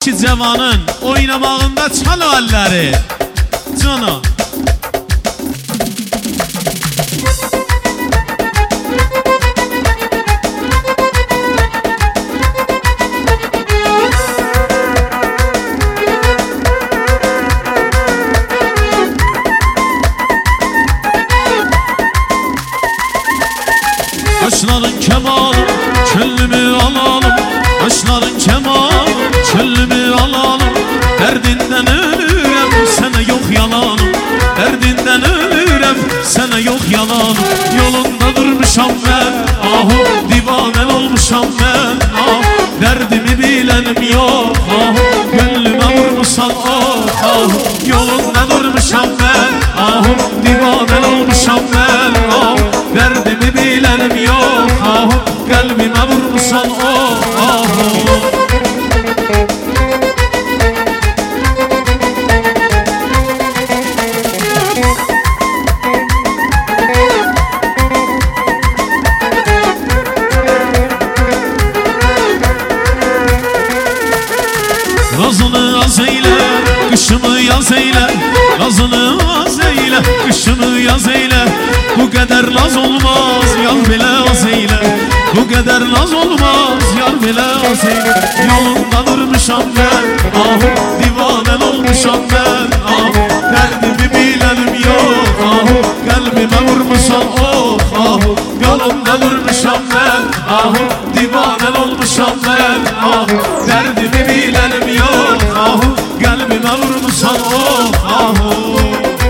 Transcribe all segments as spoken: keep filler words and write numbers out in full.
Ki cavanın oynamağında çal o elleri Cana Kaşların kemalı çöllümü alalım, kaşların kemalı çöllümü alalım. Derdinden ölürem sana yok yalanım, derdinden ölürem sana yok yalanım. Yolunda durmuşam ben, ahu divanen olmuşam ben, ah derdimi bilenim yok, ahu gönlüme vurmuşsan oh, ahu yolunda durmuşam ben, ahu divanen olmuşam ben, ah derdimi bilenim yok, ahu kalbime vurmuşsan oh, ahu. Razını az eyle, kışımı yaz eyle, razını az eyle, kışımı yaz eyle. Bu kadar naz olmaz, yar bile az eyle, bu kadar naz olmaz, yar bile az eyle. Yolunda durmuşam ben, ahu divanen olmuşam ben, ahu derdimi bilenim yok, ahu kalbime vurmuşam oh, ahu yolunda durmuşam ben, ahu divanen olmuşam ben, ahu derdimi bilenim yok, ahu kalbime vurmuşam oh, ahu.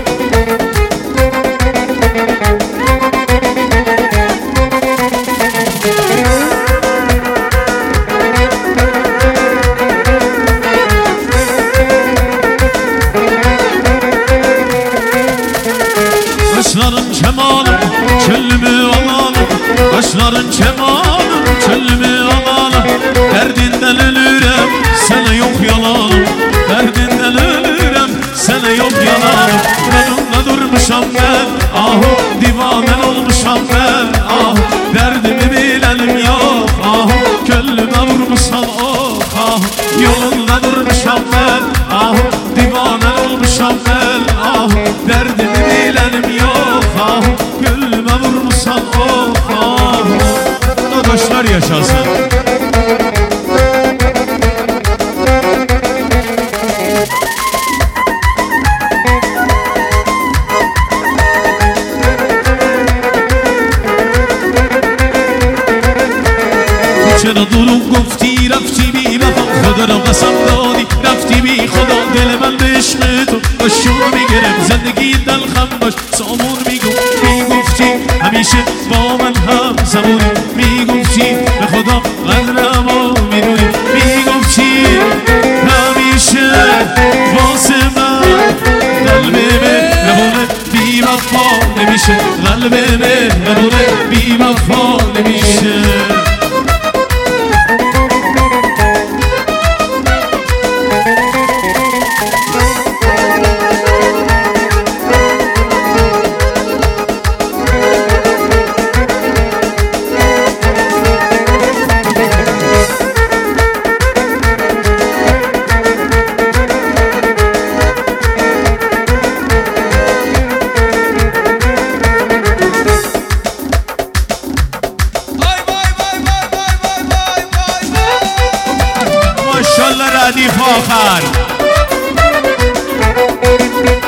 Kaşların kemalım, çöllümü alalım, kaşların kemalım, çöllümü alalım. Derdinden ölürem, sana yok yalanım, derdinden ölürem, sana yok yalanım. Yanımda durmuşam ben, ahu divanen olmuşam ben, ahu derdimi bilenim yok, ahu gönlüme vurmuşam oh, ahu yolunda durmuşam ben, ahu divanen olmuşam ben, ahu derdimi bilenim yok, ahu gönlüme vurmuşam oh, ahu. Arkadaşlar yaşasın. چرا دروغ گفتی رفتی بی وفا خدا را قسم دادی رفتی بی خدا دل من به عشق تو آشوب میگرم زندگی دلخم باش سامون میگو میگفتی همیشه با من هم زمانی میگفتی به خدا قدرمو میدونی میگفتی همیشه واسه من قلب مهربونه بی وفا نمیشه قلب مهربونه بی وفا نمیشه. ماشاءالله ردیف آخر